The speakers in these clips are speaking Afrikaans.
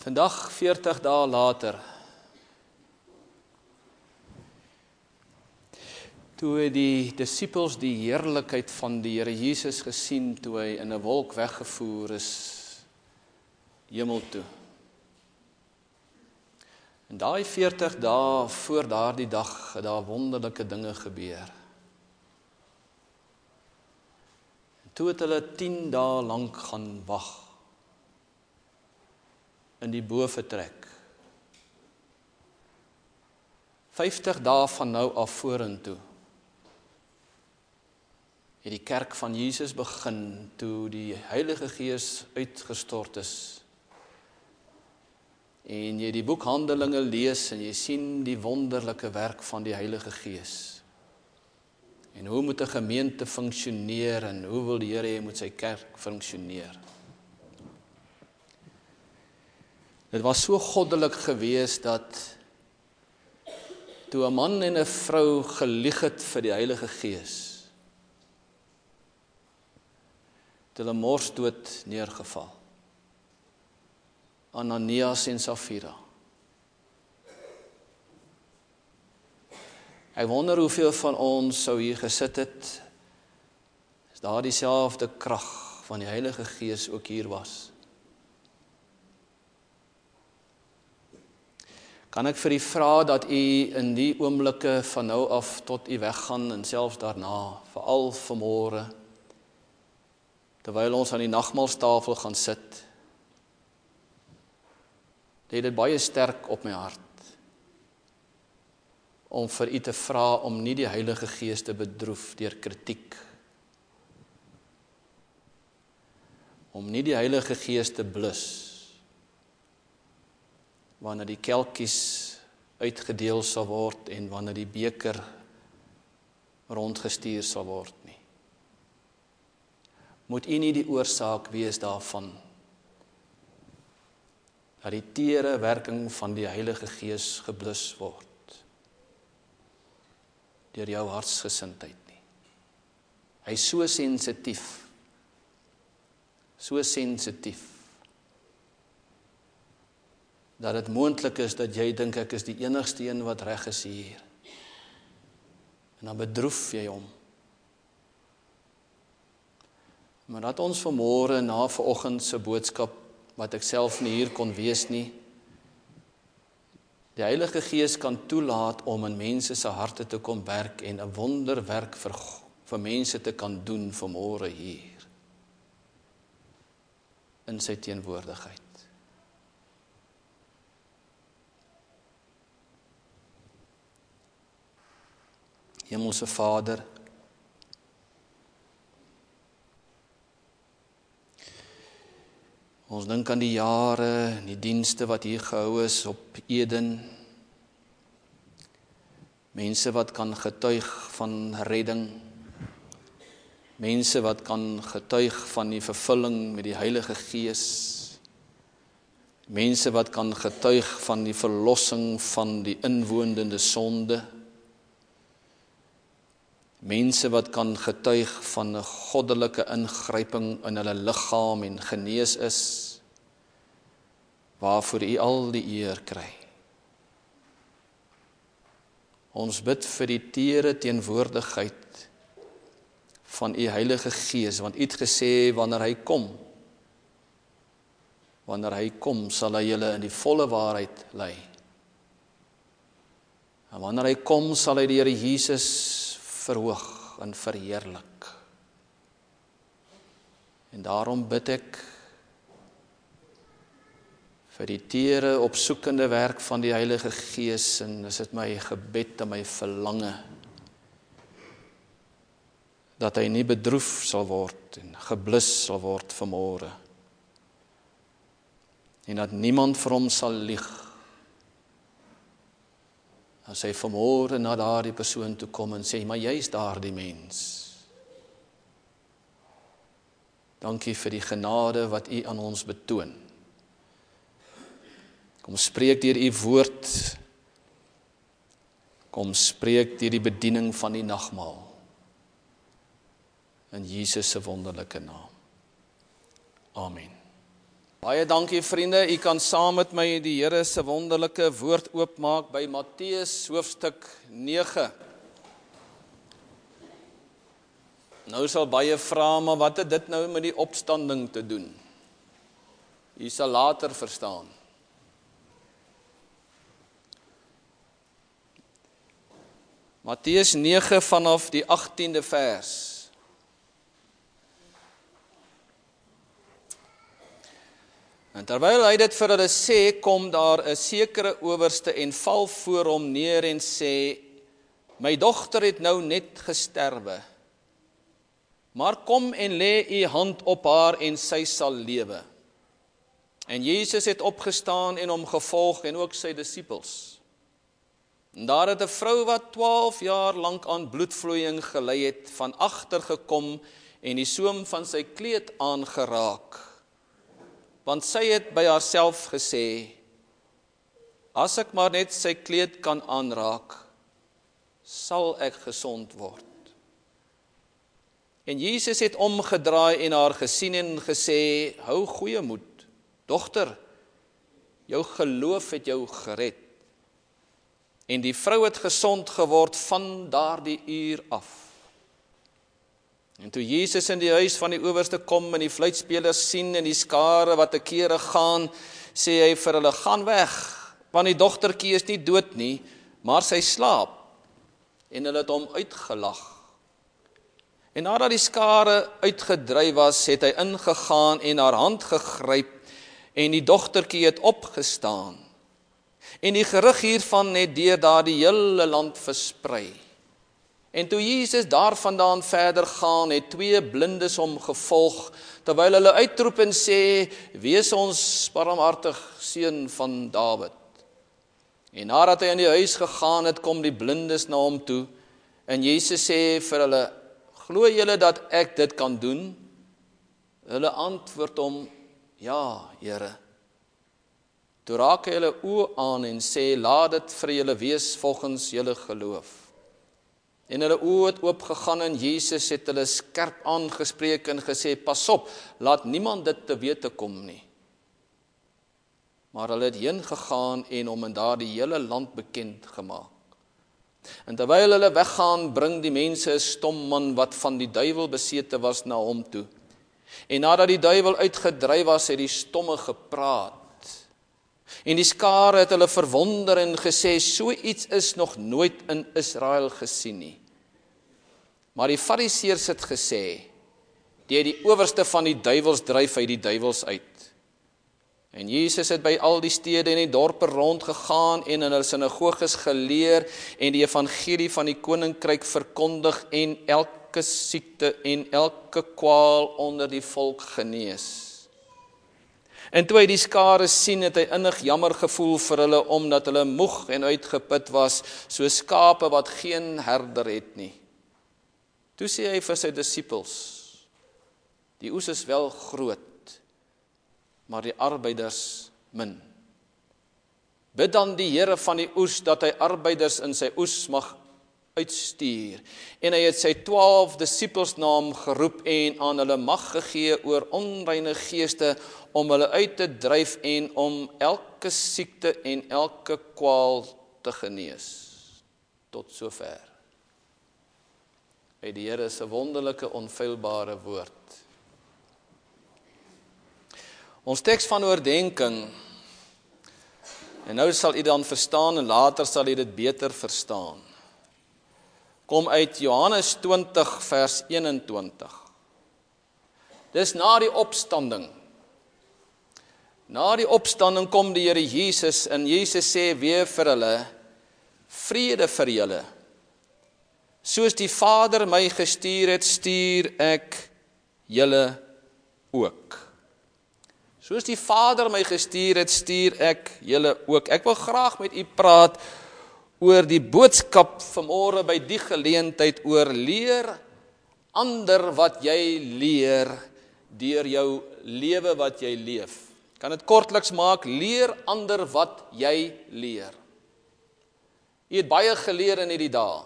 Vandag 40 dae later, toe het die disippels die heerlikheid van die Here Jesus gesien, toe hy in 'n wolk weggevoer is, hemel toe. En daai 40 dae voor daardie dag het daar wonderlike dinge gebeur. En toe het hulle 10 dae lank gaan wag in die bovertrek. 50 dae van nou af vorentoe het die kerk van Jesus begin, toe die Heilige Gees uitgestort is. En jy die boek Handelinge lees, en jy sien die wonderlike werk van die Heilige Gees. En hoe moet 'n gemeente funksioneer, en hoe wil die Here hê moet sy kerk funksioneer? Dit was so goddelik gewees, dat toe 'n man en 'n vrou gelieg het vir die Heilige Gees, het hulle morsdood neergeval. Ananias en Safira. Ek wonder hoeveel van ons sou hier gesit het, as daar dieselfde krag van die Heilige Gees ook hier was. Kan ek vir u vra dat u in die oomblikke van nou af tot u weggaan, en selfs daarna, veral vanmôre, terwyl ons aan die nagmaalstafel gaan sit, het dit baie sterk op my hart om vir u te vra om nie die Heilige Gees te bedroef deur kritiek, om nie die Heilige Gees te blus wanneer die kelkies uitgedeel sal word en wanneer die beker rondgestuur sal word nie. Moet u nie die oorsaak wees daarvan, dat die tere werking van die Heilige Gees geblus word deur jou hartsgesindheid nie. Hy is so sensitief, dat dit moontlik is dat jy dink ek is die enigste een wat reg is hier. En dan bedroef jy hom. Maar dat ons vanmôre na vanoggend se boodskap, wat ek self nie hier kon wees nie, die Heilige Gees kan toelaat om in mense se harte te kom werk en 'n wonderwerk vir mense te kan doen vanmôre hier, in sy teenwoordigheid. Hemelse Vader, ons dink aan die jare en die dienste wat hier gehou is op Eden. Mense wat kan getuig van redding. Mense wat kan getuig van die vervulling met die Heilige Gees. Mense wat kan getuig van die verlossing van die inwoonde sonde. Mense wat kan getuig van 'n goddelike ingryping in hulle liggaam en genees is, waarvoor u al die eer kry. Ons bid vir die tere teenwoordigheid van u Heilige Gees, want u het gesê wanneer hy kom, sal hy julle in die volle waarheid lei. En wanneer hy kom, sal hy die Here Jesus verhoog en verheerlik. En daarom bid ek vir die tere opsoekende werk van die Heilige Gees, en is dit my gebed en my verlange, dat hy nie bedroef sal word en geblus sal word vanmôre, en dat niemand vir hom sal lieg, as hy vanmôre na daardie persoon toe kom en sê, maar jy is daardie mens. Dankie vir die genade wat u aan ons betoon. Kom spreek deur u woord. Kom spreek deur die bediening van die nagmaal. In Jesus se wonderlike naam. Amen. Baie dankie vriende, u kan saam met my die Here se wonderlike woord oopmaak by Matteus hoofstuk 9. Nou sal baie vra, maar wat het dit nou met die opstanding te doen? U sal later verstaan. Matteus 9 vanaf die 18de vers. En terwyl hy dit vir hulle sê, kom daar 'n sekere owerste en val voor hom neer en sê, my dogter het nou net gesterwe, maar kom en lê u hand op haar en sy sal lewe. En Jesus het opgestaan en hom gevolg en ook sy disippels. En daar het 'n vrou wat 12 jaar lank aan bloedvloeiing gely het, van agter gekom en die soem van sy kleed aangeraak. Want sy het by haarself gesê, as ek maar net sy kleed kan aanraak, sal ek gesond word. En Jesus het omgedraai en haar gesien en gesê, hou goeie moed, dogter, jou geloof het jou gered. En die vrou het gesond geword van daardie uur af. En toe Jesus in die huis van die owerste kom en die fluitspelers sien en die skare wat te kere gaan, sê hy vir hulle, gaan weg, want die dogtertjie is nie dood nie, maar sy slaap. En hulle het hom uitgelag. En nadat die skare uitgedryf was, het hy ingegaan en haar hand gegryp en die dogtertjie het opgestaan. En die gerug hiervan het deur daardie hele land versprei. En toe Jesus daarvandaan verder gaan, het 2 blindes hom gevolg, terwyl hulle uitroep en sê, wees ons barmhartig, seun van Dawid. En nadat hy in die huis gegaan het, kom die blindes na hom toe, en Jesus sê vir hulle, glo julle dat ek dit kan doen? Hulle antwoord hom, ja, Here. Toe raak hy hulle oë aan en sê, laat dit vir julle wees volgens julle geloof. En hulle oë het oopgegaan en Jesus het hulle skerp aangespreek en gesê, pas op, laat niemand dit te wete kom nie. Maar hulle het heen gegaan en hom in daardie hele land bekend gemaak. En terwyl hulle weggaan, bring die mense 'n stom man wat van die duiwel besete was na hom toe. En nadat die duiwel uitgedryf was, het die stomme gepraat. En die skare het hulle verwonder en gesê, so iets is nog nooit in Israel gesien nie. Maar die fariseërs het gesê, deur die owerste van die duiwels dryf hy die duiwels uit. En Jesus het by al die stede en die dorpe rondgegaan en in hulle sinagoges geleer en die evangelie van die koninkryk verkondig en elke siekte en elke kwaal onder die volk genees. En toe hy die skare sien, het hy innig jammer gevoel vir hulle, omdat hulle moeg en uitgeput was, so skape wat geen herder het nie. Toe sê hy vir sy disippels, die oes is wel groot, maar die arbeiders min. Bid dan die Here van die oes, dat hy arbeiders in sy oes mag uitstuur. En hy het sy 12 disippels na hom geroep en aan hulle mag gegee oor onreine geeste, om hulle uit te dryf en om elke siekte en elke kwaal te genees. Tot sover. Uit die Here se wonderlike, onfeilbare woord. Ons teks van oordenking, en nou sal u dan verstaan en later sal u dit beter verstaan, kom uit Johannes 20 vers 21. Dis na die opstanding. Na die opstanding kom die Here Jesus en Jesus sê weer vir hulle, vrede vir julle. Soos die Vader my gestuur het, stuur ek julle ook. Soos die Vader my gestuur het, stuur ek julle ook. Ek wil graag met u praat oor die boodskap vanmôre by die geleentheid oor leer ander wat jy leer deur jou lewe wat jy leef. Kan dit kortliks maak, leer ander wat jy leer. Jy het baie geleer in hierdie dae.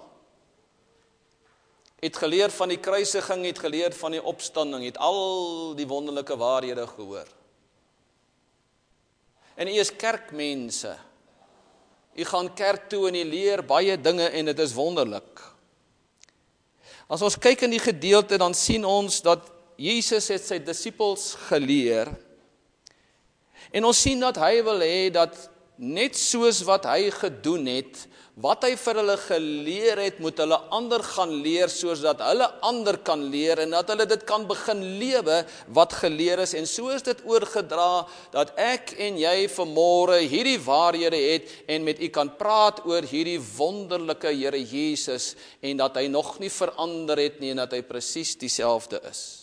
Het geleer van die kruisiging, het geleer van die opstanding, het al die wonderlike waarhede gehoor. En u is kerkmense. U gaan kerk toe en u leer baie dinge en dit is wonderlik. As ons kyk in die gedeelte, dan sien ons dat Jesus het sy disippels geleer. En ons sien dat hy wil hê dat net soos wat hy gedoen het, wat hy vir hulle geleer het, moet hulle ander gaan leer, sodat hulle ander kan leer, en dat hulle dit kan begin lewe wat geleer is, en so is dit oorgedra, dat ek en jy vanmôre hierdie waarhede het, en met u kan praat oor hierdie wonderlike Here Jesus, en dat hy nog nie verander het nie, en dat hy presies dieselfde is.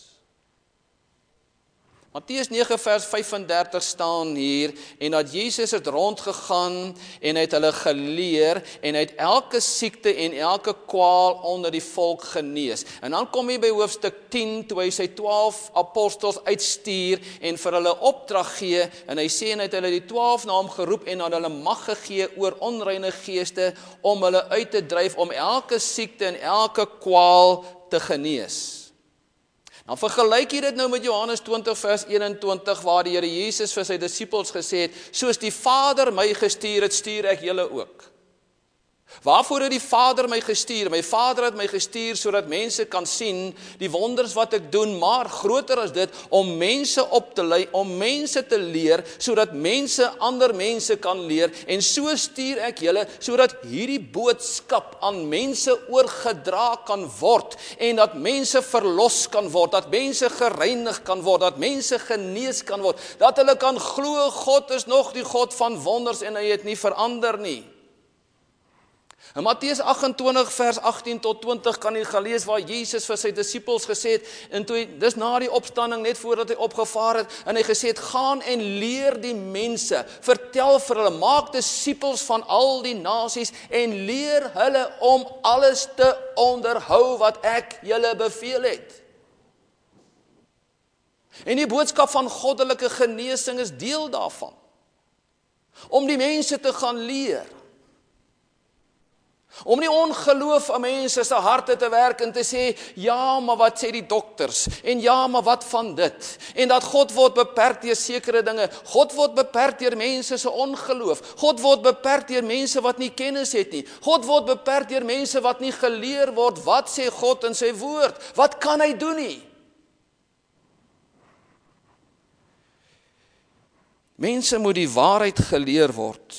Matteus 9 vers 35 staan hier, en dat Jesus het rondgegaan, en hy het hulle geleer, en hy het elke siekte en elke kwaal onder die volk genees. En dan kom hy by hoofstuk 10, toe hy sy 12 apostels uitstuur, en vir hulle opdrag gee, en hy sê, en hy het hulle die 12 na hom geroep, en aan hulle mag gegee oor onreine geeste, om hulle uit te dryf, om elke siekte en elke kwaal te genees. Dan vergelyk jy dit nou met Johannes 20 vers 21, waar die Here Jesus vir sy disippels gesê het, soos die Vader my gestuur het, stuur ek julle ook. Waarvoor het die Vader my gestuur? My Vader het my gestuur sodat mense kan sien die wonders wat ek doen, maar groter as dit, om mense op te lei, om mense te leer, sodat mense ander mense kan leer, en so stuur ek julle, sodat hierdie boodskap aan mense oorgedra kan word, en dat mense verlos kan word, dat mense gereinig kan word, dat mense genees kan word, dat hulle kan glo, God is nog die God van wonders, en hy het nie verander nie. In Matteus 28 vers 18 tot 20 kan jy gaan lees waar Jesus vir sy disippels gesê het, en toe dis na die opstanding, net voordat hy opgevaar het, en hy gesê het, gaan en leer die mense, vertel vir hulle, maak disippels van al die nasies, en leer hulle om alles te onderhou wat ek julle beveel het. En die boodskap van goddelike genesing is deel daarvan, om die mense te gaan leer, om die ongeloof van mense se harte te werk en te sê, ja, maar wat sê die dokters, en ja, maar wat van dit, en dat God word beperk deur sekere dinge, God word beperk deur mense se ongeloof, God word beperk deur mense wat nie kennis het nie, God word beperk deur mense wat nie geleer word, wat sê God in sy woord, wat kan hy doen nie? Mense moet die waarheid geleer word.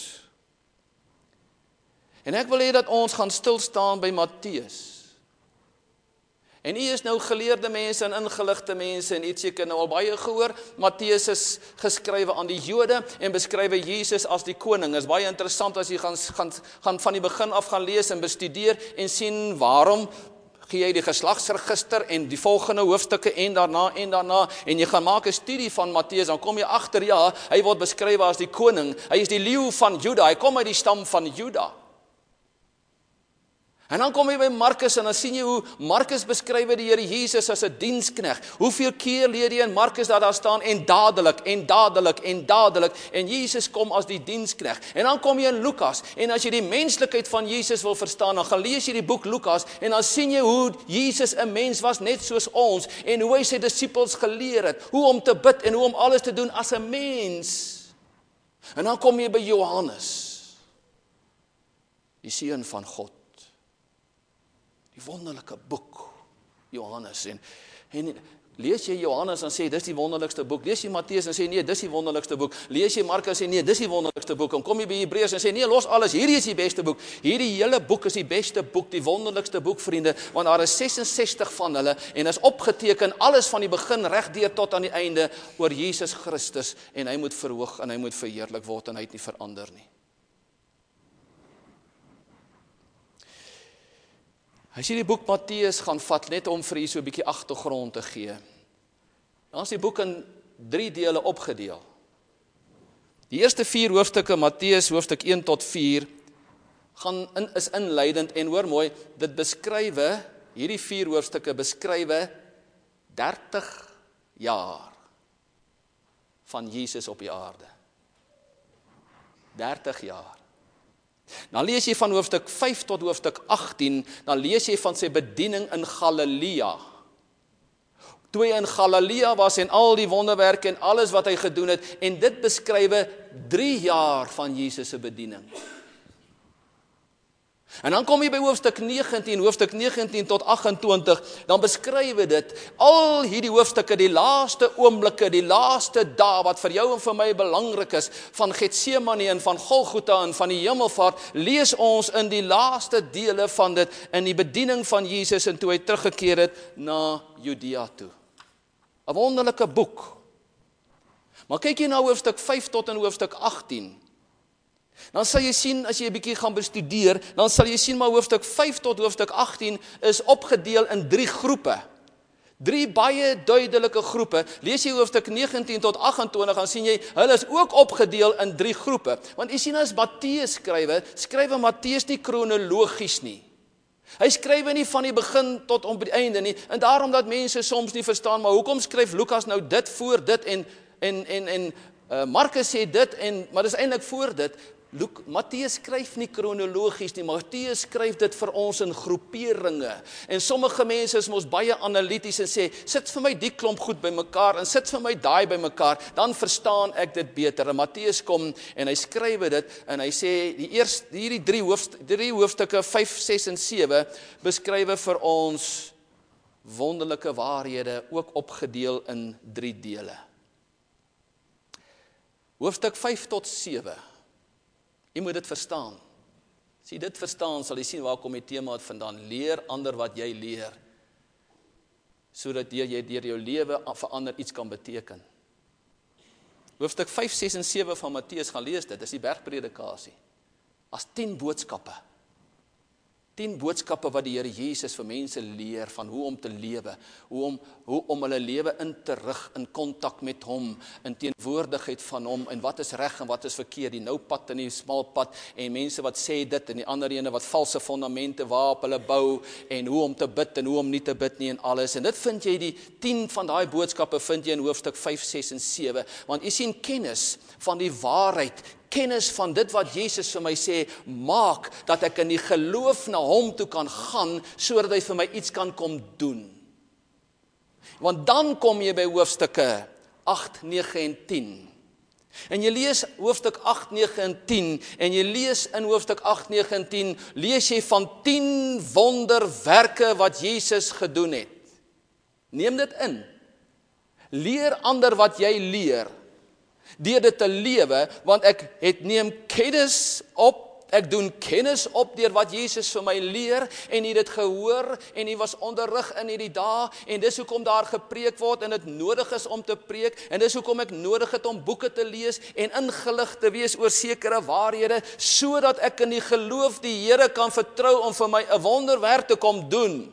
En ek wil hê dat ons gaan stil staan by Matteus. En u is nou geleerde mense en ingeligte mense, en u het seker nou al baie gehoor, Matteus is geskrywe aan die Jode, en beskrywe Jesus as die koning. Is baie interessant as jy gaan van die begin af gaan lees en bestudeer, en sien waarom gee jy die geslagsregister, en die volgende hoofstukke, en daarna, en jy gaan maak 'n studie van Matteus, dan kom jy agter, ja, hy word beskrywe as die koning, hy is die leeu van Juda, hy kom uit die stam van Juda. En dan kom jy by Markus, en dan sien jy hoe Markus beskrywe die Here Jesus as 'n dienskneg. Hoeveel keer leer jy in Markus dat daar staan, en dadelik, en Jesus kom as die dienskneg. En dan kom jy in Lukas, en as jy die menslikheid van Jesus wil verstaan, dan gaan lees jy die boek Lukas, en dan sien jy hoe Jesus 'n mens was net soos ons, en hoe hy sy disippels geleer het, hoe om te bid, en hoe om alles te doen as 'n mens. En dan kom jy by Johannes, die seun van God. Die wonderlike boek, Johannes, en lees jy Johannes en sê, dis die wonderlikste boek, lees jy Matteus en sê, nee, dis die wonderlikste boek, lees jy Markus en sê, nee, dis die wonderlikste boek, en kom jy by Hebreërs en sê, nee, los alles, hierdie is die beste boek, hierdie hele boek is die beste boek, die wonderlikste boek, vriende, want daar is 66 van hulle, en is opgeteken, alles van die begin regdeur tot aan die einde, oor Jesus Christus, en hy moet verhoog, en hy moet verheerlik word, en hy het nie verander nie. As jy die boek Matteus gaan vat, net om vir u so 'n bietjie agtergrond te gee. Dan is die boek in 3 dele opgedeel. Die eerste 4 hoofstukke, Matteus hoofstuk 1 tot 4, is inleidend, en hoor mooi, dit beskrywe, hierdie 4 hoofstukke beskrywe 30 jaar van Jesus op die aarde. 30 jaar. Dan lees jy van hoofstuk 5 tot hoofstuk 18, dan lees jy van sy bediening in Galilea. toe hy in Galilea was en al die wonderwerke en alles wat hy gedoen het, en dit beskrywe 3 jaar van Jesus se bediening. En dan kom jy by hoofstuk 19 tot 28, dan beskrywe dit, al hierdie hoofstukke, die laaste oomblikke, die laaste dae, wat vir jou en vir my belangrik is, van Getsemane en van Golgotha en van die hemelvaart, lees ons in die laaste dele van dit, in die bediening van Jesus, en toe hy teruggekeer het na Judea toe. 'n wonderlike boek. Maar kyk jy na hoofstuk 5 tot in hoofstuk 18, dan sal jy sien, as jy 'n bietjie gaan bestudeer, dan sal jy sien maar hoofstuk 5 tot hoofstuk 18 is opgedeel in 3 groepe. 3 baie duidelike groepe. Lees jy hoofstuk 19 tot 28, dan sien jy, hulle is ook opgedeel in 3 groepe. Want jy sien as Matteus skrywe Matteus nie kronologies nie. Hy skrywe nie van die begin tot op die einde nie, en daarom dat mense soms nie verstaan, maar hoekom skryf Lukas nou dit voor dit, en Markus sê dit, maar dis eintlik voor dit. Matteus skryf nie kronologies nie, Matteus skryf dit vir ons in groeperinge. En sommige mense is mos baie analities en sê, sit vir my die klomp goed by mekaar en sit vir my daai by mekaar, dan verstaan ek dit beter. En Matteus kom en hy skryf dit en hy sê hierdie 3 hoofstukke 5, 6 en 7 beskryf vir ons wonderlike waarhede, ook opgedeel in 3 dele. Hoofstuk 5 tot 7. Jy moet dit verstaan. As jy dit verstaan, sal jy sien waar kom die tema uit vandaan. Leer ander wat jy leer, sodat jy deur jou lewe verander iets kan beteken. Hoofstuk 5, 6 en 7 van Matteus, gaan lees dit, is die bergpredikasie. As 10 boodskappe. 10 boodskappe wat die Here Jesus vir mense leer, van hoe om te lewe, hoe om hulle lewe in te rig, in kontak met hom, in teenwoordigheid van hom, en wat is reg en wat is verkeerd, die nou pad en die smal pad, en mense wat sê dit, en die ander ene wat valse fondamente waarop hulle bou, en hoe om te bid en hoe om nie te bid nie en alles, en dit vind jy, die 10 van daai boodskappe vind jy in hoofstuk 5, 6 en 7, want jy sien kennis van die waarheid, kennis van dit wat Jesus vir my sê, maak dat ek in die geloof na hom toe kan gaan, sodat hy vir my iets kan kom doen. Want dan kom jy by hoofstukke 8, 9 en 10. En jy lees hoofstuk 8, 9 en 10, en jy lees in hoofstuk 8, 9 en 10, lees jy van 10 wonderwerke wat Jesus gedoen het. Neem dit in. Leer ander wat jy leer, deur dit te lewe, want ek doen kennis op deur wat Jesus vir my leer, en jy het dit gehoor, en jy was onderrig in hierdie dae, en dis hoekom daar gepreek word, en dit nodig is om te preek, en dis hoekom ek nodig het om boeke te lees, en ingelig te wees oor sekere waarhede, sodat ek in die geloof die Here kan vertrou om vir my 'n wonderwerk te kom doen.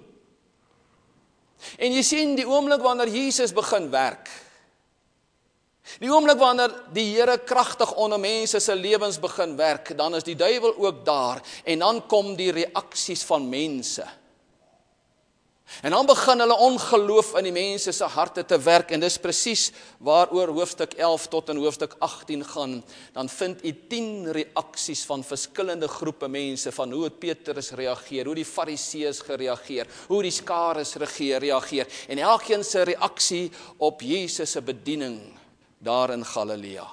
En jy sien die oomblik wanneer Jesus begin werk, die oomblik wanneer die Here kragtig onder mense se lewens begin werk, dan is die duiwel ook daar, en dan kom die reaksies van mense. En dan begin hulle ongeloof in die mense se harte te werk, en dis presies waaroor hoofstuk 11 tot in hoofstuk 18 gaan. Dan vind u 10 reaksies van verskillende groepe mense, van hoe het Petrus reageer, hoe die Fariseërs gereageer, hoe die skares reageer, en elkeen se reaksie op Jesus se bediening daar in Galilea.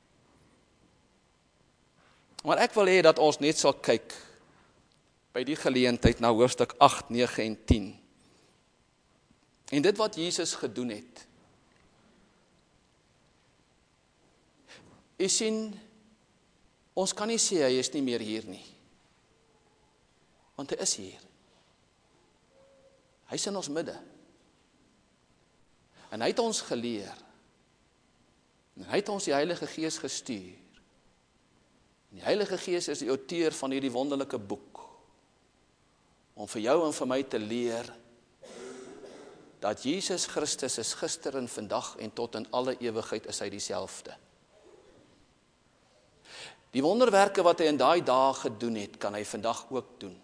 Maar ek wil hê dat ons net sal kyk by die geleentheid na hoofstuk 8, 9 en 10. En dit wat Jesus gedoen het. Jy sien, ons kan nie sê hy is nie meer hier nie. Want hy is hier. Hy is in ons midde. En hy het ons geleer. En hy het ons die Heilige Gees gestuur. En die Heilige Gees is die outeur van hierdie wonderlike boek, om vir jou en vir my te leer, dat Jesus Christus is gister en vandag en tot in alle ewigheid is hy dieselfde. Die wonderwerke wat hy in daai dae gedoen het, kan hy vandag ook doen.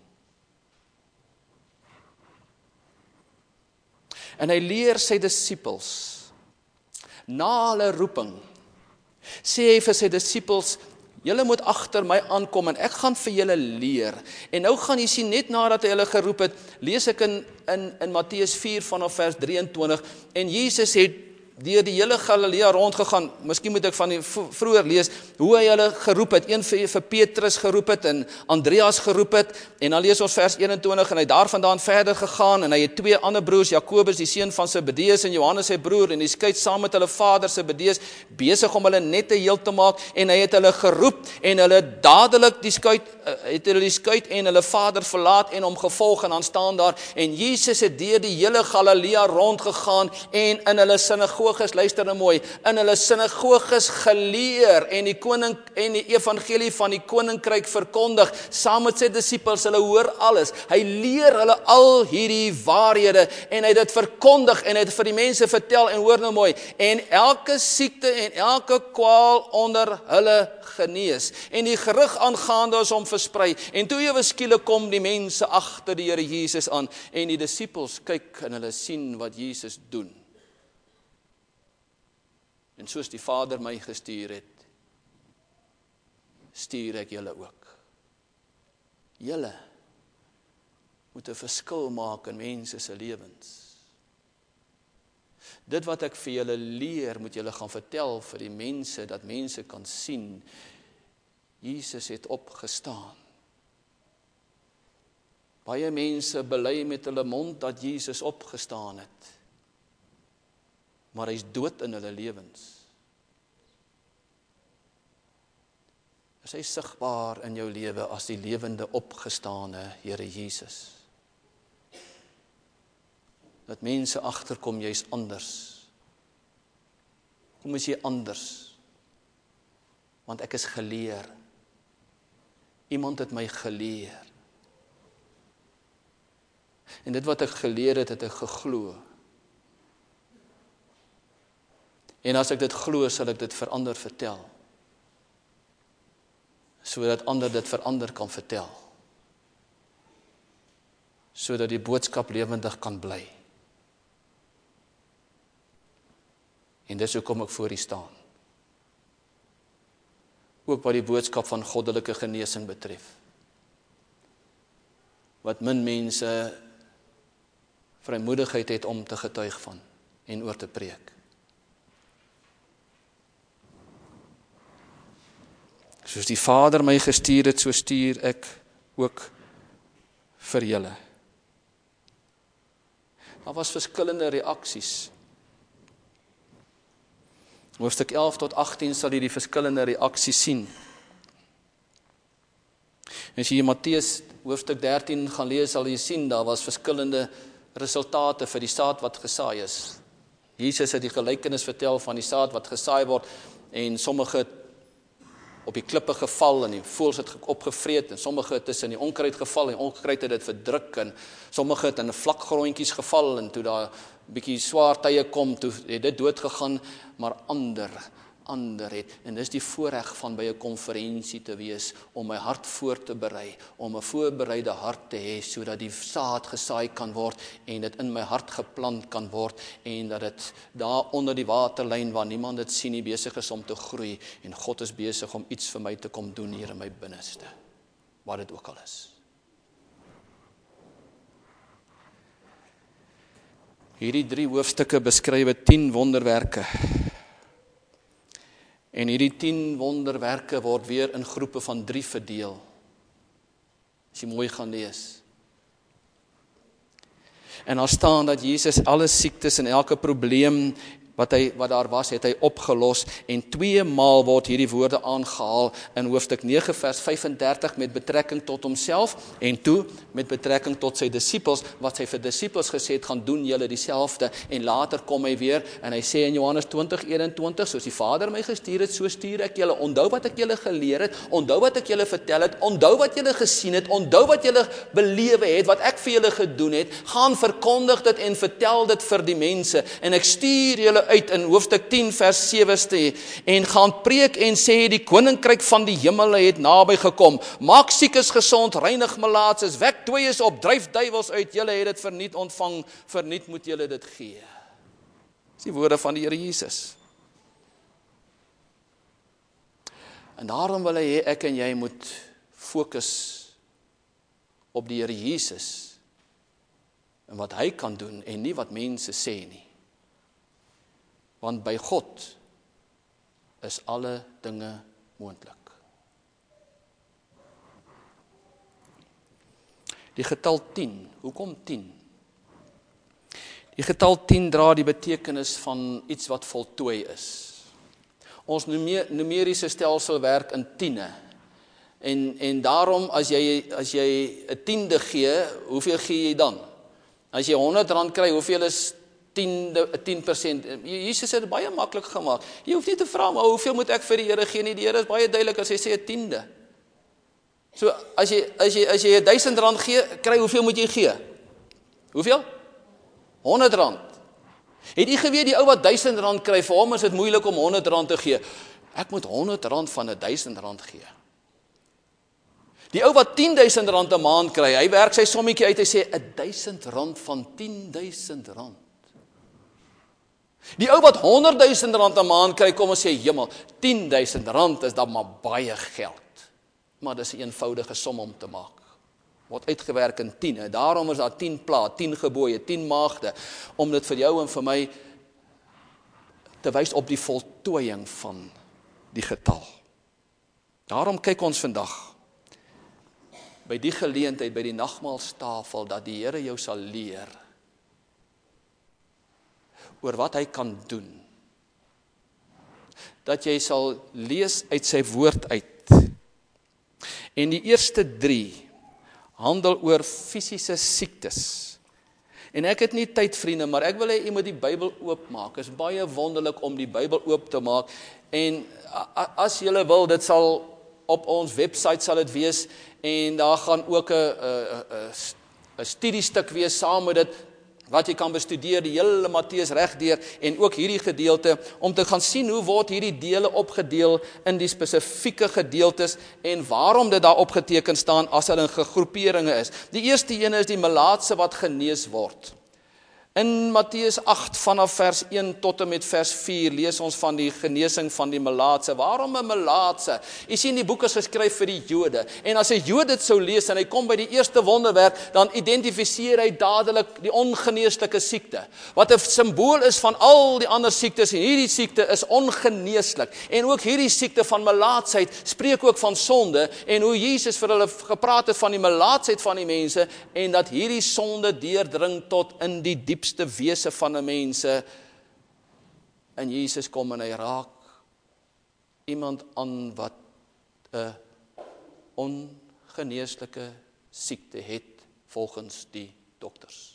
En hy leer sy disippels, na hulle roeping, sê hy vir sy disippels, Julle moet agter my aankom en ek gaan vir julle leer. En nou gaan jy sien, net nadat hy hulle geroep het, lees ek in Matteus 4 vanaf vers 23, en Jesus het deur die hele Galilea rondgegaan. Miskien moet ek van die vroeër lees, hoe hy hulle geroep het, een vir Petrus geroep het, en Andreas geroep het, en dan lees ons vers 21, en hy daarvandaan verder gegaan, en hy het 2 ander broers, Jakobus die seun van Zebedeus, en Johannes sy broer, en hy skei saam met hulle vader Zebedeus, besig om hulle nette heel te maak, en hy het hulle geroep, en hulle dadelik die skuit en hulle vader verlaat, en hom gevolg, en dan staan daar, en Jesus het deur die hele Galilea rondgegaan, en in hulle sinagoges, luister nou mooi, in hulle sinagoges geleer, en die evangelie van die koninkryk verkondig, saam met sy disippels, hulle hoor alles, hy leer hulle al hierdie waarhede, en hy het dit verkondig, en hy het vir die mense vertel, en hoor nou mooi, en elke siekte en elke kwaal onder hulle genees, en die gerug aangaande is om versprei, en toe ewe skielik kom die mense agter die Here Jesus aan, en die disippels kyk en hulle sien wat Jesus doen. En soos die Vader my gestuur het, stuur ek julle ook. Julle moet 'n verskil maak in mense se lewens. Dit wat ek vir julle leer, moet julle gaan vertel vir die mense, dat mense kan sien, Jesus het opgestaan. Baie mense bely met hulle mond dat Jesus opgestaan het, maar hy is dood in hulle lewens. Is hy sigbaar in jou lewe as die lewende opgestane Here Jesus? Dat mense agterkom, jy's anders. Kom is jy anders? Want ek is geleer. Iemand het my geleer. En dit wat ek geleer het, het ek geglo. En as ek dit glo, sal ek dit verander vertel. Sodat ander dit verander kan vertel. Sodat die boodskap lewendig kan bly. En dis hoekom ek voor u staan. Ook wat die boodskap van goddelike genesing betref. Wat min mense vrymoedigheid het om te getuig van en oor te preek. Soos die Vader my gestuur het, so stuur ek ook vir julle. Daar was verskillende reaksies. Hoofstuk 11 tot 18 sal jy die verskillende reaksies sien. As jy Matteus hoofstuk 13 gaan lees, sal jy sien, daar was verskillende resultate vir die saad wat gesaai is. Jesus het die gelykenis vertel van die saad wat gesaai word, en sommige het op die klippe geval, en die voëls het opgevreet, en sommige het tussen die onkruid geval, en onkruid het dit verdruk, en sommige het in vlak grondjies geval, en toe daar bietjie swaar tye kom, toe het dit doodgegaan, maar ander het, en dis die voorreg van by 'n konferensie te wees, om my hart voor te berei, om 'n voorbereide hart te hê, sodat die saad gesaai kan word, en dit in my hart geplant kan word, en dat dit daar onder die waterlyn, waar niemand dit sien nie, besig is om te groei, en God is besig om iets vir my te kom doen hier in my binneste, wat dit ook al is. Hierdie 3 hoofstukke beskryf 10 wonderwerke. En hierdie 10 wonderwerke word weer in groepe van 3 verdeel. As jy mooi gaan lees. En daar staan dat Jesus alle siektes en elke probleem wat daar was, het hy opgelos, en 2 maal word hierdie woorde aangehaal in hoofstuk 9 vers 35 met betrekking tot homself, en toe met betrekking tot sy disippels, wat sy vir disippels gesê het, gaan doen julle dieselfde, en later kom hy weer, en hy sê in Johannes 20:21, soos die Vader my gestuur het, so stuur ek julle. Onthou wat ek julle geleer het, onthou wat ek julle vertel het, onthou wat julle gesien het, onthou wat julle belewe het, wat ek vir julle gedoen het, gaan verkondig dit en vertel dit vir die mense, en ek stuur julle uit in hoofstuk 10 vers 7, en gaan preek en sê, die koninkryk van die hemele het naby gekom, maak siekes gesond, reinig malaatses, wek dooies op, dryf duiwels uit, julle het dit verniet ontvang, verniet moet julle dit gee. Dis die woorde van die Here Jesus. En daarom wil hy hê ek en jy moet fokus op die Here Jesus en wat hy kan doen en nie wat mense sê nie. Want by God is alle dinge moontlik. Die getal 10, hoekom 10? Die getal 10 dra die betekenis van iets wat voltooi is. Ons numeriese stelsel werk in tiene. En daarom as jy 'n tiende gee, hoeveel gee jy dan? As jy R100 kry, hoeveel is 10%? Jesus het dit baie maklik gemaak. Jy hoef nie te vra, maar hoeveel moet ek vir die Here gee nie? Die Here is baie duidelik as hy sê 'n tiende. So as jy R1000 gee, kry hoeveel moet jy gee? Hoeveel? R100. Het jy geweet die ou wat R1000 kry, vir hom is dit moeilik om R100 te gee. Ek moet R100 van R1000 gee. Die ou wat R10.000 'n maand kry, hy werk sy sommetjie uit, hy sê R1000 van R10.000. Die ou wat R100.000 'n maand kry, kom en sê, jemmel, R10.000 is dan maar baie geld. Maar dis 'n eenvoudige som om te maak. Word uitgewerk in 10. Daarom is daar 10 plaae, 10 gebooie, 10 maagde, om dit vir jou en vir my te wys op die voltooiing van die getal. Daarom kyk ons vandag by die geleentheid, by die nagmaalstafel, dat die Here jou sal leer oor wat hy kan doen. Dat jy sal lees uit sy woord uit. En die eerste 3 handel oor fisiese siektes. En ek het nie tyd, vriende, maar ek wil hê jy moet die Bybel oopmaak. Dit is baie wonderlik om die Bybel oop te maak. En as jy wil, dit sal op ons website sal dit wees, en daar gaan ook 'n studiestuk wees saam met dit, wat jy kan bestudeer, die hele Matteus regdeur, en ook hierdie gedeelte, om te gaan sien hoe word hierdie dele opgedeel in die spesifieke gedeeltes, en waarom dit daar opgeteken staan, as hulle in gegroeperinge is. Die eerste ene is die melaatse wat genees word. In Matteus 8 vanaf vers 1 tot en met vers 4 lees ons van die genesing van die melaatse. Waarom 'n melaatse? Jy sien, die boek is geskryf vir die Jode. En as 'n Jood dit sou lees en hy kom by die eerste wonderwerk, dan identifiseer hy dadelik die ongeneeslike siekte, wat 'n simbool is van al die ander siektes, en hierdie siekte is ongeneeslik. En ook hierdie siekte van melaatsheid spreek ook van sonde, en hoe Jesus vir hulle gepraat het van die melaatsheid van die mense, en dat hierdie sonde deurdring tot in die diepste wese van 'n mense. En Jesus kom en hy raak iemand aan wat 'n ongeneeslike siekte het volgens die dokters.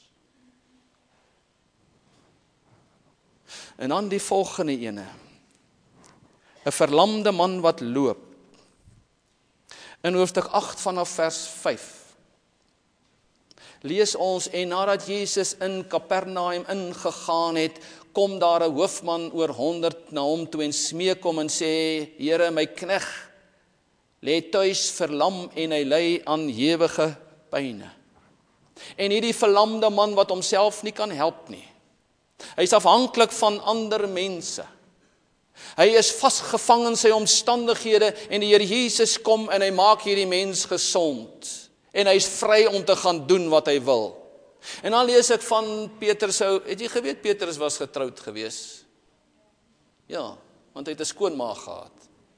En dan die volgende ene. 'n verlamde man wat loop. In hoofstuk 8 vanaf vers 5. Lees ons, en nadat Jesus in Kapernaum ingegaan het, kom daar 'n hoofman oor 100 na hom toe en smeek hom en sê, Here, my knegt lê tuis verlam en hy ly aan ewige pyne. En hierdie verlamde man wat homself nie kan help nie. Hy is afhanklik van ander mense. Hy is vasgevang in sy omstandighede, en die Here Jesus kom en hy maak hierdie mens gesond. En hy is vry om te gaan doen wat hy wil. En dan lees ek van Petrus, het jy geweet Petrus was getroud gewees? Ja, want hy het 'n skoonmaag gehad.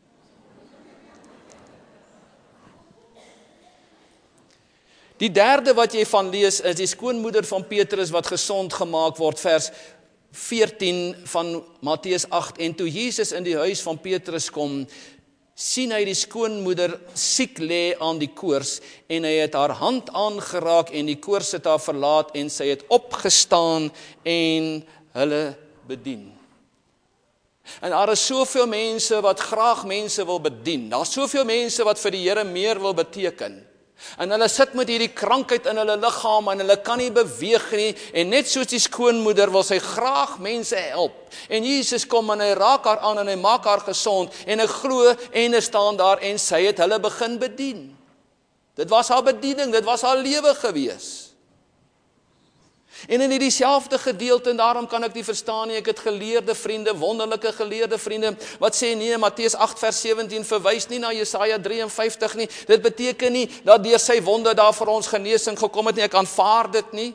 Die derde wat jy van lees is die skoonmoeder van Petrus wat gesond gemaak word, vers 14 van Matteus 8. En toe Jesus in die huis van Petrus kom, sien hy die skoonmoeder siek lê aan die koors, en hy het haar hand aangeraak en die koors het haar verlaat, en sy het opgestaan en hulle bedien. En daar is soveel mense wat graag mense wil bedien. Daar is soveel mense wat vir die Here meer wil beteken. En hulle sit met hierdie krankheid in hulle liggaam en hulle kan nie beweeg nie, en net soos die skoonmoeder wil sy graag mense help. En Jesus kom en hy raak haar aan en hy maak haar gesond, en ek glo en hy staan daar en sy het hulle begin bedien. Dit was haar bediening, dit was haar lewe gewees. En in dieselfde gedeelte, en daarom kan ek nie verstaan nie, ek het geleerde vriende, wonderlike geleerde vriende, wat sê nee, Matteus 8 vers 17 verwys nie na Jesaja 53 nie, dit beteken nie, dat deur sy wonde daar vir ons genesing gekom het nie, ek aanvaar dit nie.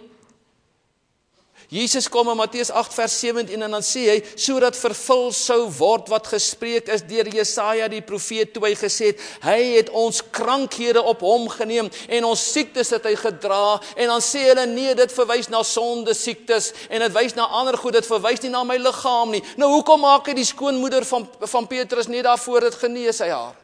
Jesus kom in Matteus 8 vers 17 en dan sê hy, sodat vervul sou word wat gespreek is deur Jesaja die profeet toe hy gesê het, hy het ons krankhede op hom geneem en ons siektes het hy gedra, en dan sê hulle nee, dit verwys na sonde siektes en dit wys na ander goed, dit verwys nie na my liggaam nie. Nou hoekom maak hy die skoonmoeder van Petrus net daarvoor dit genees hy haar?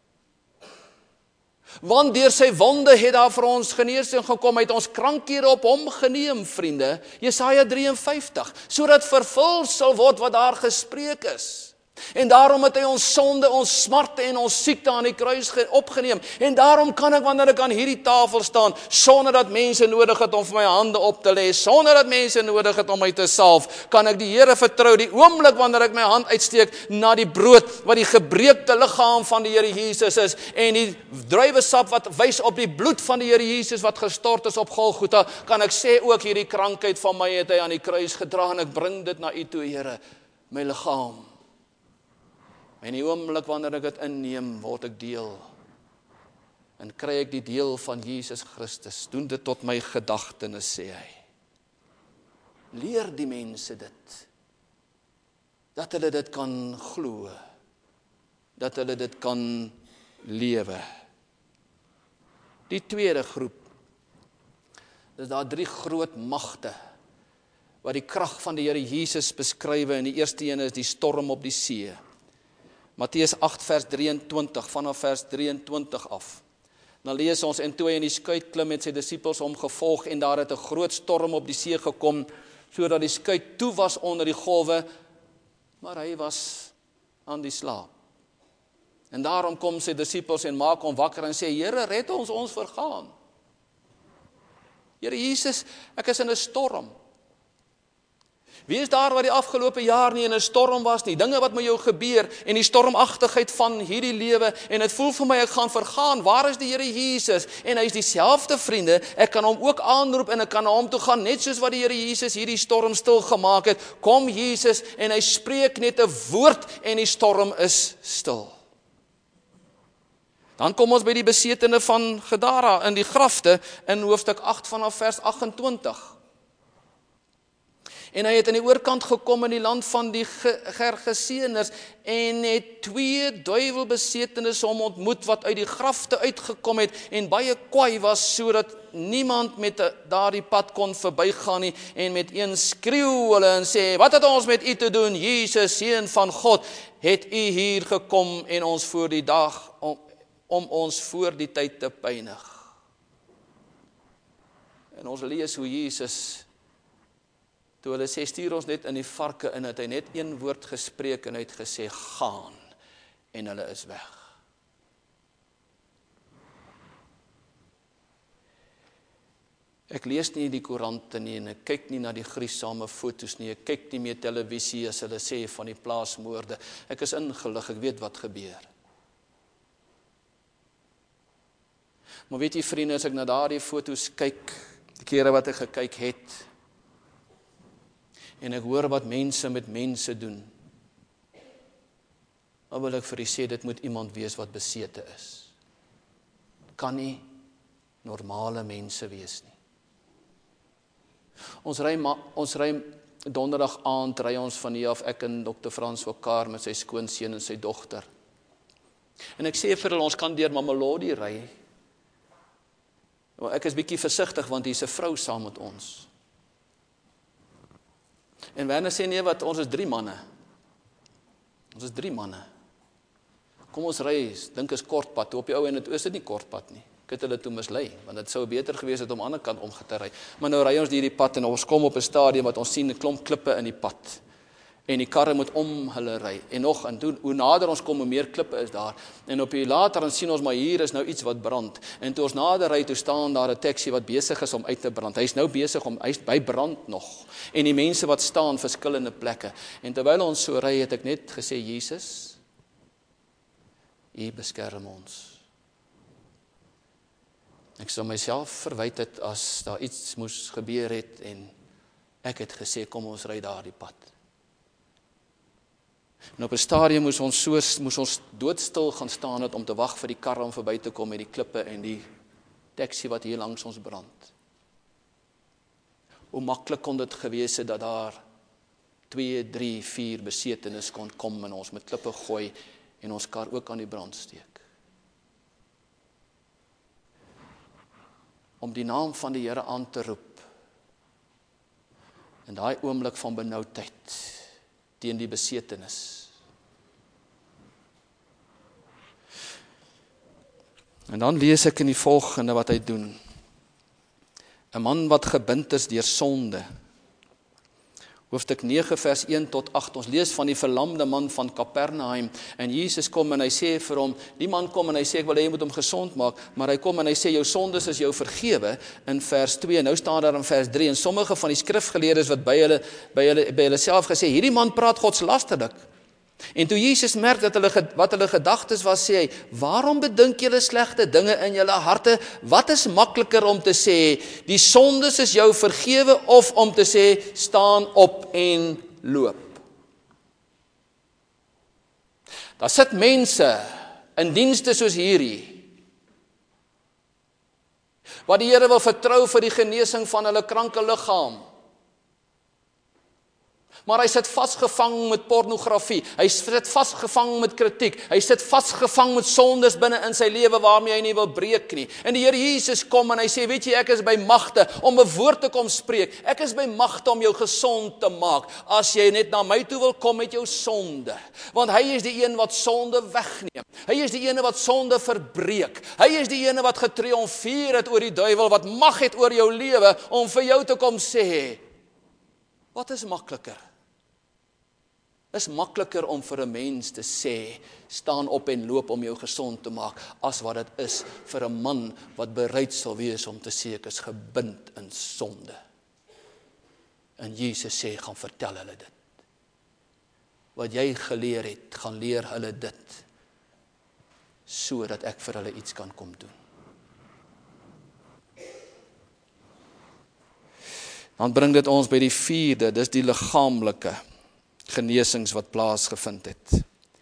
Want deur sy wonde het daar vir ons genesing gekom, het ons krankhede op hom geneem, vriende. Jesaja 53, sodat vervul sal word wat daar gespreek is. En daarom het hy ons sonde, ons smarte en ons siekte aan die kruis opgeneem. En daarom kan ek, wanneer ek aan hierdie tafel staan, sonder dat mense nodig het om vir my hande op te lê, sonder dat mense nodig het om my te salf, kan ek die Here vertrou, die oomblik wanneer ek my hand uitsteek na die brood, wat die gebreekte liggaam van die Here Jesus is, en die druiwesap wat wys op die bloed van die Here Jesus wat gestort is op Golgotha, kan ek sê ook hierdie krankheid van my het hy aan die kruis gedra, en ek bring dit na U toe, Here, my liggaam. En die oomblik wanneer ek dit inneem, word ek deel. En kry ek die deel van Jesus Christus. Doen dit tot my gedagtenis, sê hy. Leer die mense dit. Dat hulle dit kan glo. Dat hulle dit kan lewe. Die tweede groep. Dis daar 3 groot magte wat die krag van die Here Jesus beskryf, en die eerste een is die storm op die see. Matteus 8 vers 23, vanaf vers 23 af. Dan lees ons, en toe hy in die skuit klim, het sy disippels hom gevolg, en daar het 'n groot storm op die see gekom, sodat die skuit toe was onder die golwe, maar hy was aan die slaap. En daarom kom sy disippels en maak hom wakker en sê, Here, red ons vergaan. Here Jesus, ek is in 'n storm. Wie is daar wat die afgelope jaar nie in 'n storm was nie, dinge wat met jou gebeur, en die stormagtigheid van hierdie lewe, en het voel vir my ek gaan vergaan, waar is die Here Jesus? En hy is dieselfde, vriende, ek kan hom ook aanroep, en ek kan na hom toe gaan, net soos wat die Here Jesus hierdie storm stil gemaak het, kom Jesus, en hy spreek net 'n woord, en die storm is stil. Dan kom ons by die besetene van Gadara, in die grafte, in hoofstuk 8 vanaf vers 28. En hy het aan die oorkant gekom in die land van die Gergeseners, en het 2 duiwelbesetenes hom ontmoet, wat uit die grafte uitgekom het, en baie kwaai was, sodat niemand met daardie pad kon verbygaan nie, en met een skreeu hulle en sê, wat het ons met U te doen, Jesus, Seun van God, het U hier gekom, en ons voor die dag, om ons voor die tyd te pynig. En ons lees hoe Jesus, toe hulle sê, stuur ons net in die varke in, het hy net een woord gespreek, en hy het gesê, gaan, en hulle is weg. Ek lees nie die koerante nie, en ek kyk nie na die gruisame foto's nie, ek kyk nie meer televisie as hulle sê van die plaasmoorde. Ek is ingelig, ek weet wat gebeur. Maar weet jy vriende, as ek na daardie foto's kyk, die kere wat ek gekyk het, en ek hoor wat mense met mense doen, dan wil ek vir u sê, dit moet iemand wees wat besete is. Kan nie normale mense wees nie. Ons ry donderdag aand, ry ons van hier af, ek en Dr. Frans Wakaar met sy skoonseun en sy dogter. En ek sê vir hulle, ons kan deur Mamelodi ry. Maar ek is bietjie versigtig, want hier is 'n vrou saam met ons. En Werner sê nee, wat, ons is 3 manne. Ons is 3 manne. Kom ons ry, dink is kortpad, toe op die ou en is dit nie kortpad nie. Ek het hulle toe mislei, want dit sou beter gewees het om aan die ander kant om te ry. Maar nou ry ons hierdie pad, en ons kom op 'n stadium wat ons sien 'n klomp klippe in die pad. En die karre moet om hulle ry. En nog, en hoe nader ons kom, hoe meer klippe is daar. En op die later, dan sien ons, maar hier is nou iets wat brand. En toe ons nader ry, toe staan daar 'n taxi wat besig is om uit te brand. Hy is nou besig hy is by brand nog. En die mense wat staan, verskillende plekke. En terwyl ons so ry, het ek net gesê, Jesus, U beskerm ons. Ek sou myself verwyd het as daar iets moes gebeur het, en Ek het gesê, kom ons ry daardie pad. En op 'n stadium moes ons doodstil gaan staan het om te wag vir die kar om verby te kom met die klippe en die taxi wat hier langs ons brand. Hoe maklik kon dit gewees het dat daar 2, 3, 4 besetenis kon kom en ons met klippe gooi en ons kar ook aan die brand steek. Om die naam van die Here aan te roep in daai oomblik van benoudheid teen die besetenis. En dan lees ek in die volgende wat hy doen. 'n man wat gebind is deur sonde. Hoofstuk 9 vers 1 tot 8. Ons lees van die verlamde man van Kapernaum en Jesus kom en hy sê vir hom, die man kom en hy sê ek wil hê jy moet hom gesond maak, maar hy kom en hy sê jou sondes is jou vergewe in vers 2 en nou staan daar in vers 3 en sommige van die skrifgeleerdes wat by hulle self gesê, hierdie man praat godslasterlik. En toe Jesus merk dat wat hulle gedagtes was, sê hy, waarom bedink julle slegte dinge in julle harte? Wat is makliker om te sê, die sondes is jou vergewe, of om te sê, staan op en loop? Daar sit mense in dienste soos hierdie, wat die Here wil vertrou vir die genesing van hulle kranke liggaam. Maar hy sit vasgevang met pornografie, hy sit vasgevang met kritiek, hy sit vasgevang met sondes binne in sy lewe waarmee hy nie wil breek nie. En die Here Jesus kom en hy sê, weet jy, ek is by magte om 'n woord te kom spreek, ek is by magte om jou gesond te maak, as jy net na my toe wil kom met jou sonde, want hy is die een wat sonde wegneem, hy is die ene wat sonde verbreek, hy is die ene wat getriomfeer het oor die duiwel, wat mag het oor jou lewe, om vir jou te kom sê, wat is makliker? Is makliker om vir 'n mens te sê, staan op en loop om jou gesond te maak, as wat dit is vir 'n man wat bereid sal wees om te sê, ek is gebind in sonde. En Jesus sê, gaan vertel hulle dit. Wat jy geleer het, gaan leer hulle dit, sodat ek vir hulle iets kan kom doen. Dan bring dit ons by die 4de, dis die liggaamlike genesings wat plaasgevind het.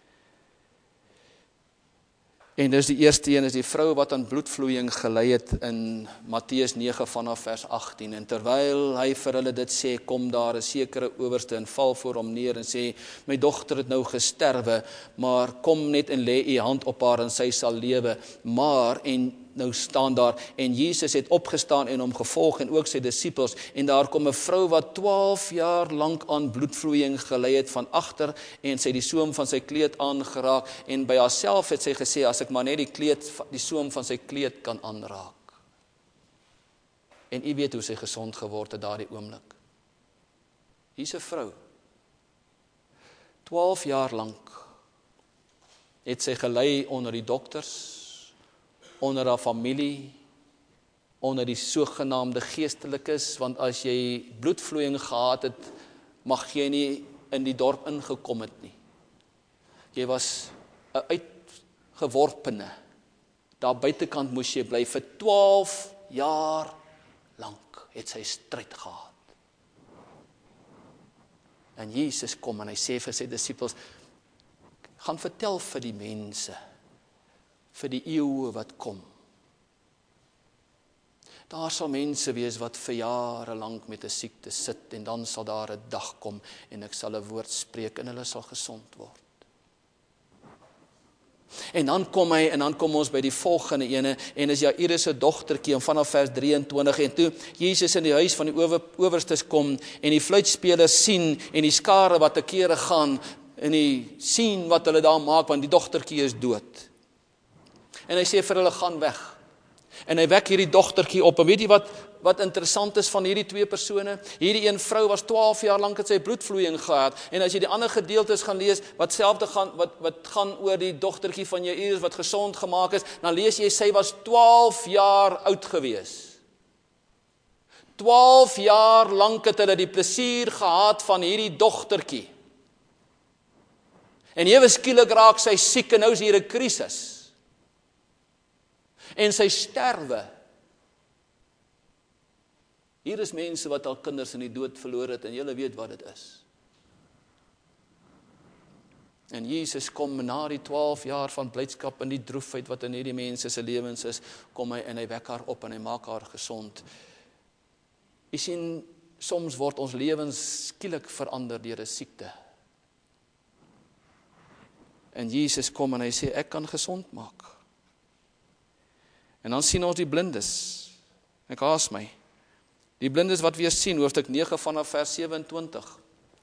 En dis die eerste een, is die vrou wat aan bloedvloeiing gelei het in Matteus 9 vanaf vers 18. En terwyl hy vir hulle dit sê, kom daar 'n sekere owerste en val voor hom neer en sê, my dogter het nou gesterwe, maar kom net en lê u hand op haar en sy sal lewe. Maar, en nou staan daar, en Jesus het opgestaan en hom gevolg en ook sy disippels, en daar kom 'n vrou wat 12 jaar lank aan bloedvloeiing gelei het van agter, en sy die soem van sy kleed aangeraak, en by haarself het sy gesê, as ek maar net die soem van sy kleed kan aanraak. En u weet hoe sy gesond geword het daardie oomblik. Hier's 'n vrou, 12 jaar lank het sy gelei onder die dokters, onder haar familie, onder die sogenaamde geestelikes, want as jy bloedvloeiing gehad het, mag jy nie in die dorp ingekom het nie. Jy was 'n uitgeworpene. Daar buitekant moes jy bly vir 12 jaar lank, het sy stryd gehad. En Jesus kom en hy sê vir sy disippels, gaan vertel vir die mense, vir die eeue wat kom. Daar sal mense wees wat vir jare lank met 'n siekte sit, en dan sal daar 'n dag kom, en ek sal 'n woord spreek, en hulle sal gesond word. En dan kom hy, en dan kom ons by die volgende ene, en is Jairus se dogtertjie, en vanaf vers 23, en toe Jesus in die huis van die owerstes kom, en die fluitspelers sien, en die skare wat te kere gaan, en die sien wat hulle daar maak, want die dogtertjie is dood. En hy sê vir hulle, gaan weg. En hy wek hierdie dogtertjie op, en weet jy wat interessant is van hierdie twee persone? Hierdie een vrou was 12 jaar lank het sy bloedvloeiing gehad, en as jy die ander gedeeltes gaan lees, wat gaan oor die dogtertjie van Jairus wat gesond gemaak is, dan lees jy, sy was 12 jaar oud gewees. 12 jaar lank het hulle die plesier gehad van hierdie dogtertjie. En ewe skielik raak sy siek, en nou is hier 'n krisis. En sy sterwe. Hier is mense wat al kinders in die dood verloor het, en julle weet wat dit is. En Jesus kom na die 12 jaar van blydskap en die droefheid wat in hierdie mense se lewens is, kom hy en hy wek haar op en hy maak haar gesond. Jy sien, soms word ons lewens skielik verander deur 'n siekte. En Jesus kom en hy sê, ek kan gesond maak. En dan sien ons die blindes. Ek haas my. Die blindes wat weer sien, hoofstuk 9 vanaf vers 27.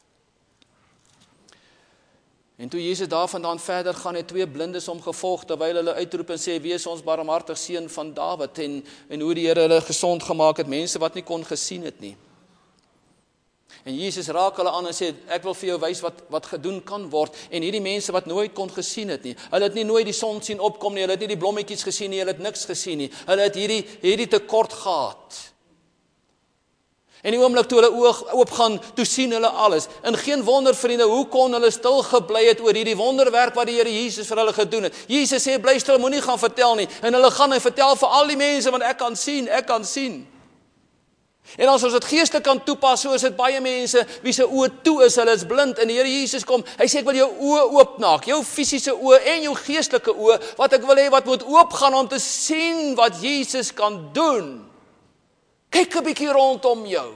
En toe Jesus daarvandaan verder gaan, het 2 blindes hom gevolg, terwyl hulle uitroep en sê, wees ons barmhartig seun van Dawid, en hoe die Here hulle gesond gemaak het, mense wat nie kon gesien het nie. En Jesus raak hulle aan en sê, ek wil vir jou wys wat gedoen kan word, en hierdie mense wat nooit kon gesien het nie, hulle het nie nooit die son sien opkom nie, hulle het nie die blommetjies gesien nie, hulle het niks gesien nie, hulle het hierdie tekort gehad. En die oomblik toe hulle oë oopgaan, toe sien hulle alles. En geen wonder, vriende, hoe kon hulle stil gebly het oor hierdie wonderwerk wat die Here Jesus vir hulle gedoen het. Jesus sê, bly stil, moenie gaan vertel nie. En hulle gaan en vertel vir al die mense, want ek kan sien. En as ons dit geestelik kan toepas, so is dit baie mense wie se oë toe is, hulle is blind. En die Here Jesus kom, hy sê, ek wil jou oë oopmaak, jou fisiese oë en jou geestelike oë, wat ek wil hê wat moet oopgaan om te sien wat Jesus kan doen. Kyk 'n bietjie rondom jou.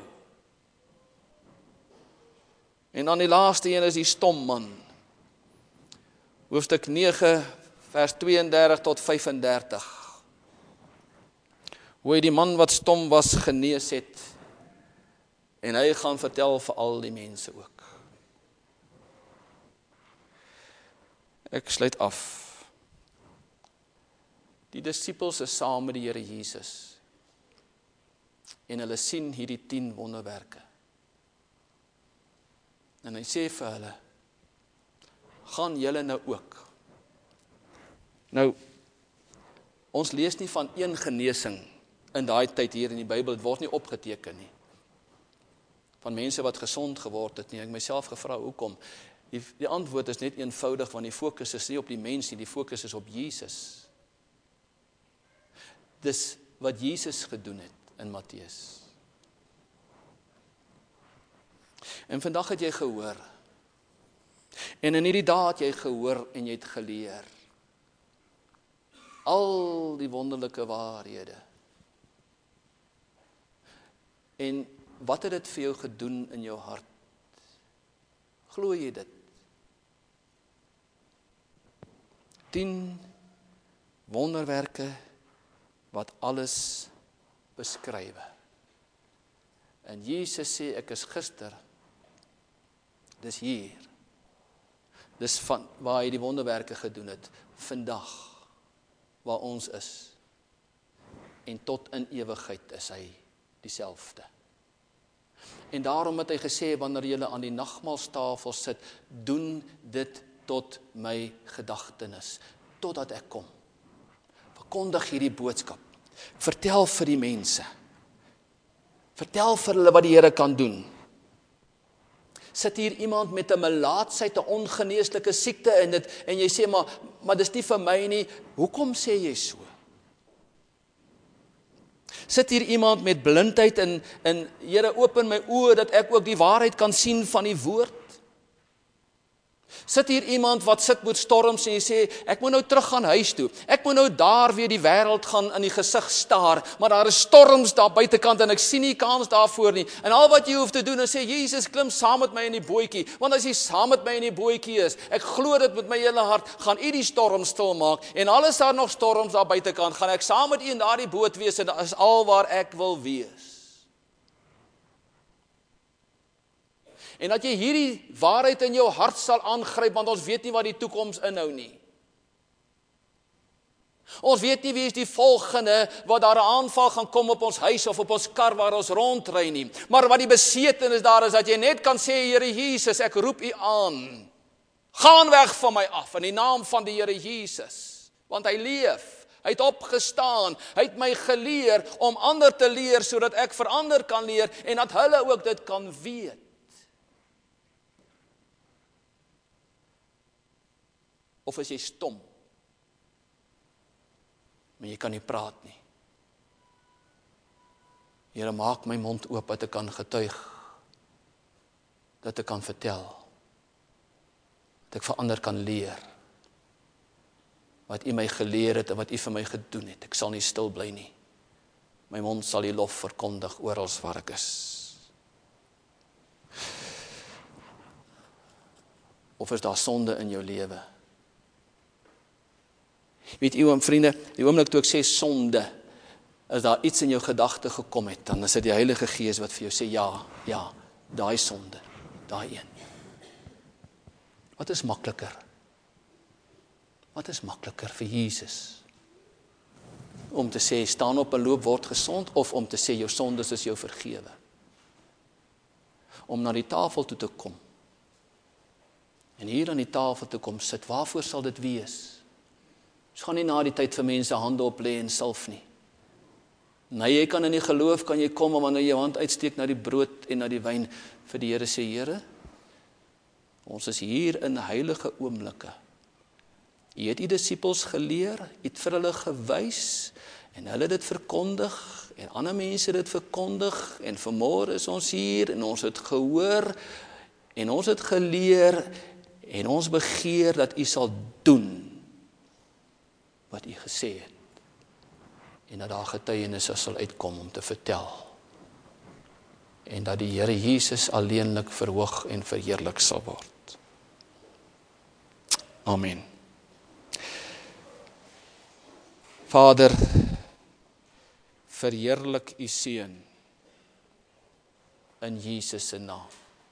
En dan die laaste een is die stom man. Hoofstuk 9, vers 32 tot 35. Hoe hy die man wat stom was genees het. En hy gaan vertel vir al die mense ook. Ek sluit af. Die disippels is saam met die Here Jesus. En hulle sien hierdie 10 wonderwerke. En hy sê vir hulle, gaan julle nou ook. Nou, ons lees nie van een genesing in daai tyd hier in die Bybel, dit word nie opgeteken nie. Van mense wat gesond geword het nie. Ek myself gevra, hoekom? Die antwoord is net eenvoudig, want die fokus is nie op die mens nie, die fokus is op Jesus. Dis wat Jesus gedoen het in Matteus. En vandag het jy gehoor. En in hierdie dae het jy gehoor en jy het geleer. Al die wonderlike waarhede. En wat het dit vir jou gedoen in jou hart? Glo jy dit? 10 wonderwerke wat alles beskrywe. En Jesus sê, ek is gister, dis hier. Dis van waar hy die wonderwerke gedoen het, vandag, waar ons is. En tot in ewigheid is hy dieselfde. En daarom het hy gesê, wanneer julle aan die nagmaalstafel sit, doen dit tot my gedagtenis, totdat ek kom. Verkondig hierdie boodskap. Vertel vir die mense. Vertel vir hulle wat die Here kan doen. Sit hier iemand met 'n melaatsheid, 'n ongeneeslike siekte en jy sê, maar dis nie vir my nie. Hoekom sê jy so? Sit hier iemand met blindheid en Here, open my oë dat ek ook die waarheid kan sien van die woord. Sit hier iemand wat sit met storms en jy sê, ek moet nou terug gaan huis toe. Ek moet nou daar weer die wêreld gaan in die gesig staar, maar daar is storms daar buitekant en ek sien nie kans daarvoor nie. En al wat jy hoef te doen is sê, Jesus, klim saam met my in die bootjie, want as jy saam met my in die bootjie is, ek glo dit met my hele hart, gaan u die storm stil maak, en al is daar nog storms daar buitekant, gaan ek saam met u in daardie boot wees, en dit is al waar ek wil wees. En dat jy hierdie waarheid in jou hart sal aangryp, want ons weet nie wat die toekoms inhou nie. Ons weet nie wie is die volgende, wat daar 'n aanval gaan kom op ons huis of op ons kar waar ons rondry nie. Maar wat die besetenis daar is, dat jy net kan sê, Here Jesus, ek roep u aan. Gaan weg van my af, in die naam van die Here Jesus. Want hy leef, hy het opgestaan, hy het my geleer om ander te leer, sodat ek vir ander kan leer, en dat hulle ook dit kan weet. Of is jy stom? Maar jy kan nie praat nie. Here, maak my mond oop dat ek kan getuig, dat ek kan vertel, dat ek vir ander kan leer, wat U my geleer het en wat U vir my gedoen het. Ek sal nie stil bly nie. My mond sal U lof verkondig oral waar ek is. Of is daar sonde in jou lewe? Weet u, vriende, die oomblik toe ek sê sonde, as daar iets in jou gedagte gekom het, dan is dit die Heilige Gees wat vir jou sê, ja, daai sonde, daai een. Wat is makliker? Wat is makliker vir Jesus? Om te sê, staan op en loop, word gesond, of om te sê, jou sondes is jou vergewe? Om na die tafel toe te kom, en hier aan die tafel te kom sit, waarvoor sal dit wees? Ons gaan nie na die tyd vir mense hande op lê en salf nie. Nee, jy kan in die geloof, kan jy kom, en wanneer jy jou hand uitsteek na die brood en na die wyn, vir die Here sê, Here, ons is hier in heilige oomblikke. U het U disippels geleer, U het vir hulle gewys, en hulle het dit verkondig, en ander mense het dit verkondig, en vanmôre is ons hier, en ons het gehoor, en ons het geleer, en ons begeer dat U sal doen, wat U gesê het, en dat daar getuienisse sal uitkom om te vertel, en dat die Here Jesus alleenlik verhoog en verheerlik sal word. Amen. Vader, verheerlik U Seun in Jesus se naam.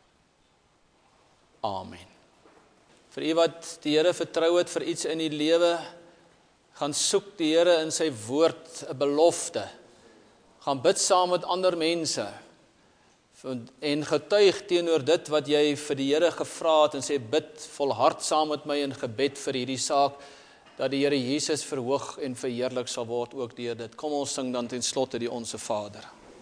Amen. Vir u wat die Here vertrou het vir iets in die lewe, gaan soek die Here in sy woord 'n belofte. Gaan bid saam met ander mense en getuig teenoor dit wat jy vir die Here gevra het en sê bid volhard saam met my in gebed vir hierdie saak, dat die Here Jesus verhoog en verheerlik sal word ook deur dit. Kom ons sing dan ten slotte die Onse Vader.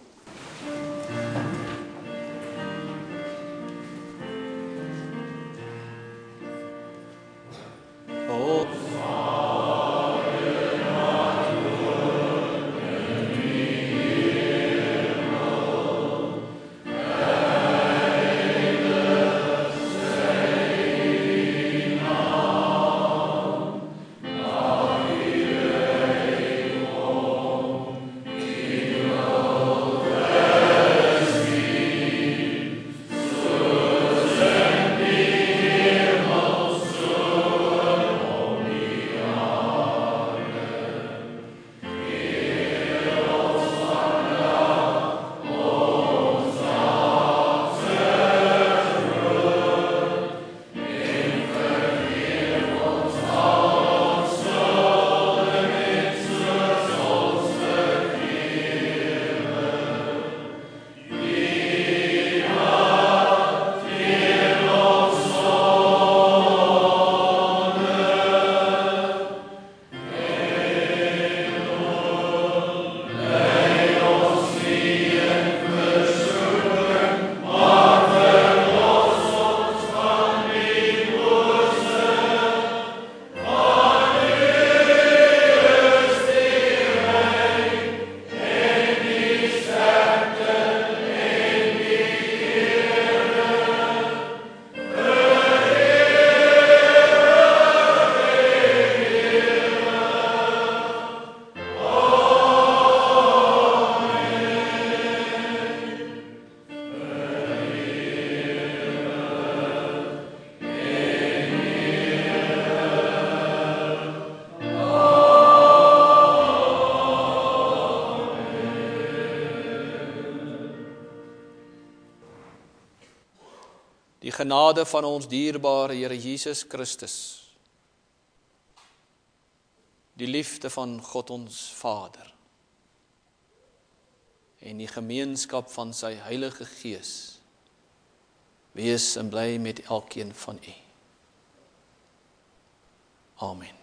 Die genade van ons dierbare Here Jesus Christus, die liefde van God ons Vader en die gemeenskap van sy Heilige Gees wees en bly met elkeen van u. Amen.